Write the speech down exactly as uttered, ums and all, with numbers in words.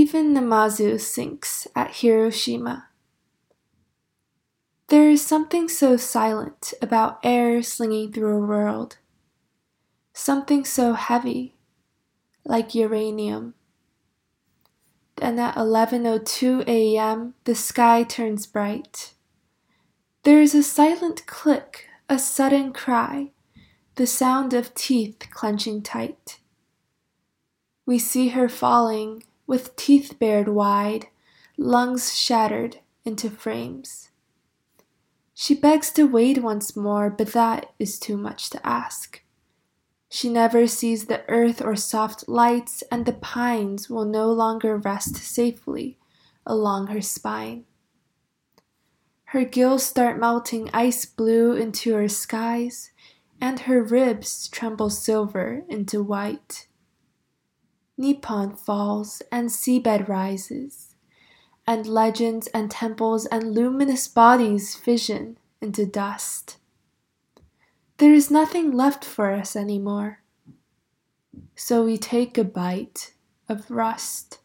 Even Namazu sinks at Hiroshima. There is something so silent about air slinging through a world. Something so heavy, like uranium. Then at eleven oh two a.m. the sky turns bright. There is a silent click, a sudden cry, the sound of teeth clenching tight. We see her falling, with teeth bared wide, lungs shattered into frames. She begs to wait once more, but that is too much to ask. She never sees the earth or soft lights, and the pines will no longer rest safely along her spine. Her gills start melting ice blue into her skies, and her ribs tremble silver into white. Nippon falls, and seabed rises, and legends and temples and luminous bodies fission into dust. There is nothing left for us anymore. So we take a bite of rust.